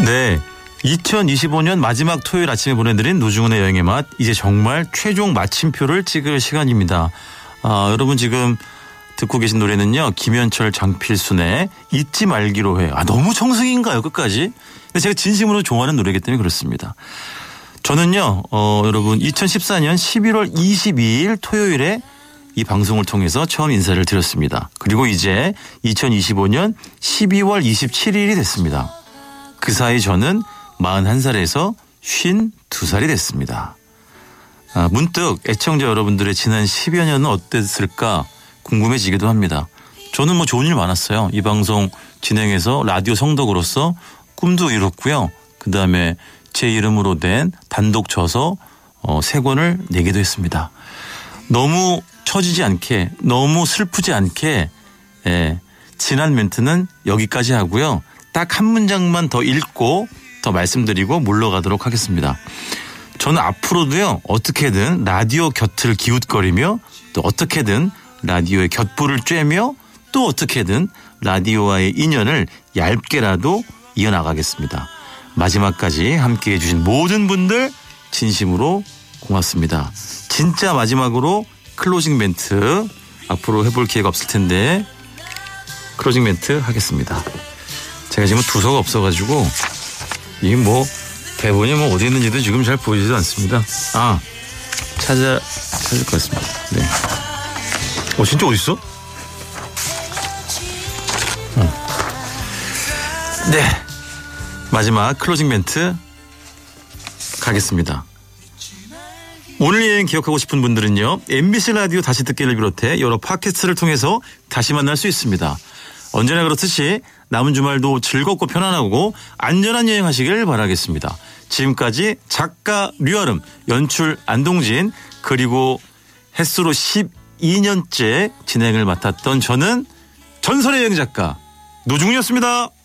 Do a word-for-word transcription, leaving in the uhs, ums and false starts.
네, 이천이십오 년 마지막 토요일 아침에 보내드린 노중훈의 여행의 맛, 이제 정말 최종 마침표를 찍을 시간입니다. 아, 여러분 지금 듣고 계신 노래는요, 김현철 장필순의 잊지 말기로 해. 아, 너무 정승인가요 끝까지? 근데 제가 진심으로 좋아하는 노래이기 때문에 그렇습니다. 저는요 어, 여러분 이천십사 년 십일월 이십이일 토요일에 이 방송을 통해서 처음 인사를 드렸습니다. 그리고 이제 이천이십오 년 십이월 이십칠일이 됐습니다. 그 사이 저는 마흔한 살에서 쉰두 살이 됐습니다. 아, 문득 애청자 여러분들의 지난 십여 년은 어땠을까 궁금해지기도 합니다. 저는 뭐 좋은 일 많았어요. 이 방송 진행해서 라디오 성덕으로서 꿈도 이뤘고요. 그다음에 제 이름으로 된 단독 저서 어, 세 권을 내기도 했습니다. 너무 처지지 않게, 너무 슬프지 않게 예, 지난 멘트는 여기까지 하고요. 딱 한 문장만 더 읽고 더 말씀드리고 물러가도록 하겠습니다. 저는 앞으로도요, 어떻게든 라디오 곁을 기웃거리며 또 어떻게든 라디오의 곁불을 쬐며 또 어떻게든 라디오와의 인연을 얇게라도 이어나가겠습니다. 마지막까지 함께해 주신 모든 분들 진심으로 고맙습니다. 진짜 마지막으로 클로징 멘트 앞으로 해볼 기회가 없을 텐데 클로징 멘트 하겠습니다. 제가 지금 두서가 없어가지고 이게 뭐 대본이 뭐 어디 있는지도 지금 잘 보이지도 않습니다. 아, 찾아 찾을 것 같습니다. 네. 어, 진짜 어디 있어? 어. 네, 마지막 클로징 멘트 가겠습니다. 오늘 여행 기억하고 싶은 분들은요, 엠비씨 라디오 다시 듣기를 비롯해 여러 팟캐스트를 통해서 다시 만날 수 있습니다. 언제나 그렇듯이 남은 주말도 즐겁고 편안하고 안전한 여행하시길 바라겠습니다. 지금까지 작가 류아름, 연출 안동진, 그리고 햇수로 십이 년째 진행을 맡았던 저는 전설의 여행 작가 노중훈이었습니다.